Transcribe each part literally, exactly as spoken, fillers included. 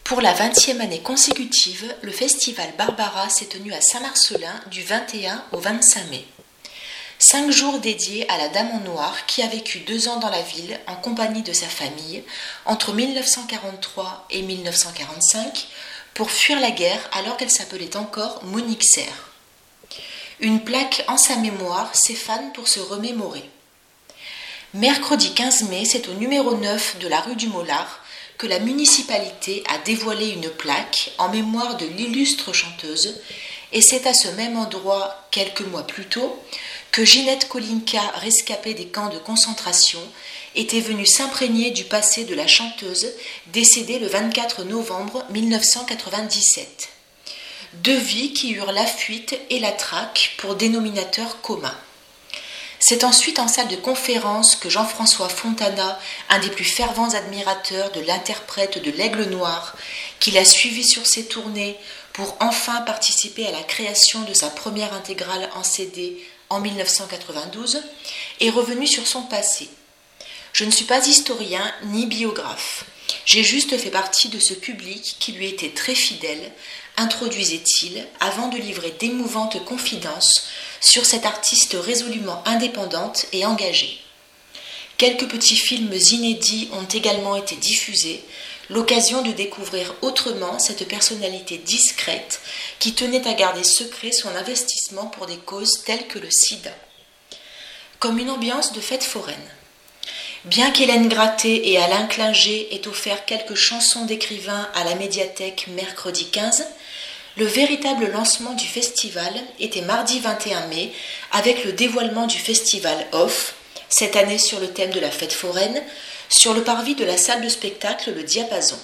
Pour la vingtième année consécutive, le festival Barbara s'est tenu à Saint-Marcellin du vingt et un au vingt-cinq mai. Cinq jours dédiés à la Dame en Noir qui a vécu deux ans dans la ville en compagnie de sa famille entre mille neuf cent quarante-trois et mille neuf cent quarante-cinq pour fuir la guerre alors qu'elle s'appelait encore Monique Serre. Une plaque en sa mémoire s'effane pour se remémorer. Mercredi quinze mai, c'est au numéro neuf de la rue du Mollard que la municipalité a dévoilé une plaque en mémoire de l'illustre chanteuse, et c'est à ce même endroit, quelques mois plus tôt, que Ginette Kolinka, rescapée des camps de concentration, était venue s'imprégner du passé de la chanteuse décédée le vingt-quatre novembre mille neuf cent quatre-vingt-dix-sept. Deux vies qui eurent la fuite et la traque pour dénominateur commun. C'est ensuite en salle de conférence que Jean-François Fontana, un des plus fervents admirateurs de l'interprète de l'Aigle Noir, qui l'a suivi sur ses tournées pour enfin participer à la création de sa première intégrale en C D en mille neuf cent quatre-vingt-douze, est revenu sur son passé. Je ne suis pas historien ni biographe. J'ai juste fait partie de ce public qui lui était très fidèle, introduisait-il, avant de livrer d'émouvantes confidences sur cette artiste résolument indépendante et engagée. Quelques petits films inédits ont également été diffusés, l'occasion de découvrir autrement cette personnalité discrète qui tenait à garder secret son investissement pour des causes telles que le sida. Comme une ambiance de fête foraine. Bien qu'Hélène Gratté et Alain Klinger aient offert quelques chansons d'écrivains à la médiathèque mercredi quinze, le véritable lancement du festival était mardi vingt et un mai avec le dévoilement du festival Off, cette année sur le thème de la fête foraine, sur le parvis de la salle de spectacle Le Diapason.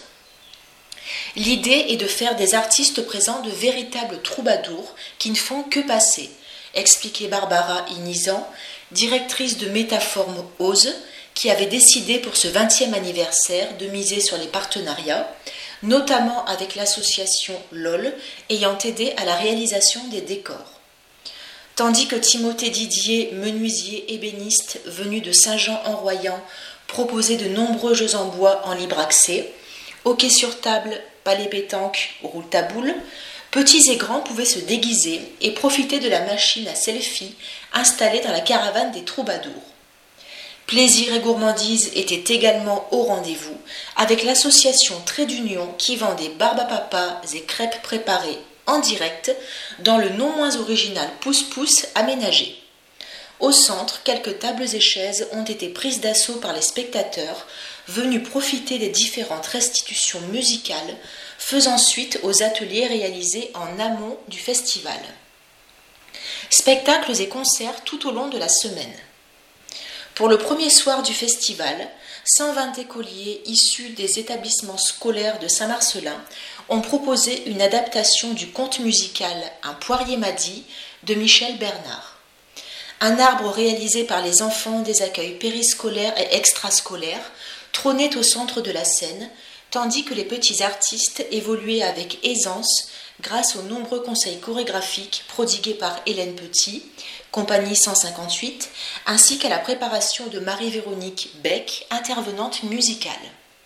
L'idée est de faire des artistes présents de véritables troubadours qui ne font que passer, expliquait Barbara Inizan, directrice de Métaforme Ose, qui avait décidé pour ce vingtième anniversaire de miser sur les partenariats, notamment avec l'association L O L ayant aidé à la réalisation des décors. Tandis que Timothée Didier, menuisier ébéniste venu de Saint-Jean-en-Royans, proposait de nombreux jeux en bois en libre accès, hockey sur table, palais pétanque, roule à boule, petits et grands pouvaient se déguiser et profiter de la machine à selfie installée dans la caravane des troubadours. Plaisir et gourmandise étaient également au rendez-vous avec l'association Trait d'Union qui vendait barbe à papa et crêpes préparées en direct dans le non moins original pousse-pousse aménagé. Au centre, quelques tables et chaises ont été prises d'assaut par les spectateurs venus profiter des différentes restitutions musicales faisant suite aux ateliers réalisés en amont du festival. Spectacles et concerts tout au long de la semaine. Pour le premier soir du festival, cent vingt écoliers issus des établissements scolaires de Saint-Marcellin ont proposé une adaptation du conte musical Un poirier m'a dit de Michel Bernard. Un arbre réalisé par les enfants des accueils périscolaires et extrascolaires trônait au centre de la scène, tandis que les petits artistes évoluaient avec aisance grâce aux nombreux conseils chorégraphiques prodigués par Hélène Petit, compagnie cent cinquante-huit, ainsi qu'à la préparation de Marie-Véronique Beck, intervenante musicale.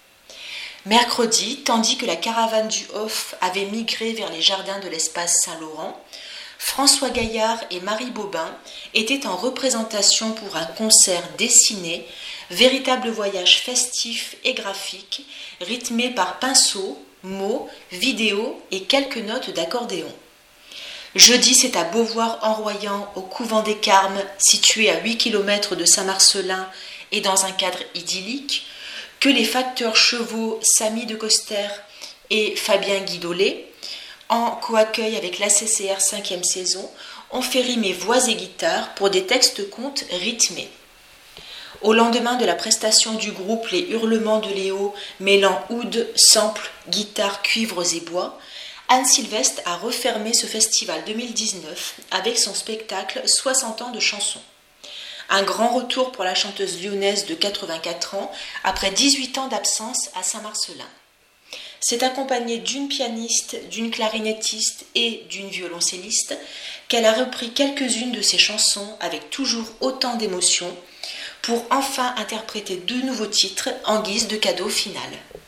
Mercredi, tandis que la caravane du Off avait migré vers les jardins de l'espace Saint-Laurent, François Gaillard et Marie Bobin étaient en représentation pour un concert dessiné, véritable voyage festif et graphique, rythmé par pinceaux, mots, vidéos et quelques notes d'accordéon. Jeudi, c'est à Beauvoir-en-Royans, au couvent des Carmes, situé à huit kilomètres de Saint-Marcellin et dans un cadre idyllique, que les facteurs chevaux Samy de Coster et Fabien Guidolet, en coaccueil avec l'A C C R cinquième saison, ont fait rimer voix et guitare pour des textes contes rythmés. Au lendemain de la prestation du groupe Les Hurlements de Léo, mêlant oud, samples, guitares, cuivres et bois, Anne Sylvestre a refermé ce festival deux mille dix-neuf avec son spectacle soixante ans de chansons. Un grand retour pour la chanteuse lyonnaise de quatre-vingt-quatre ans après dix-huit ans d'absence à Saint-Marcellin. C'est accompagnée d'une pianiste, d'une clarinettiste et d'une violoncelliste qu'elle a repris quelques-unes de ses chansons avec toujours autant d'émotion pour enfin interpréter deux nouveaux titres en guise de cadeau final.